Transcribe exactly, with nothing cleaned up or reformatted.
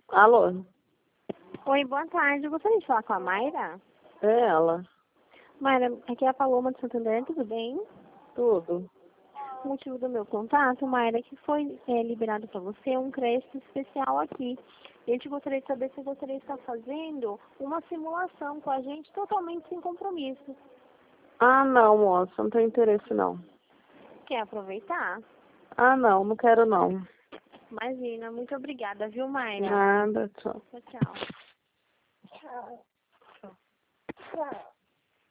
Alô? Oi, boa tarde. Eu gostaria de falar com a Mayra. É ela. Mayra, aqui é a Paloma de Santander, tudo bem? Tudo. O motivo do meu contato, Mayra, é que foi é, liberado para você um crédito especial aqui. A gente gostaria de saber se você gostaria de estar fazendo uma simulação com a gente totalmente sem compromisso. Ah, não, moça. Não tenho interesse, não. Quer aproveitar? Ah, não. Não quero, não. Imagina. Muito obrigada, viu, Mayra? Nada, tchau. Tchau, tchau. Tchau. Tchau.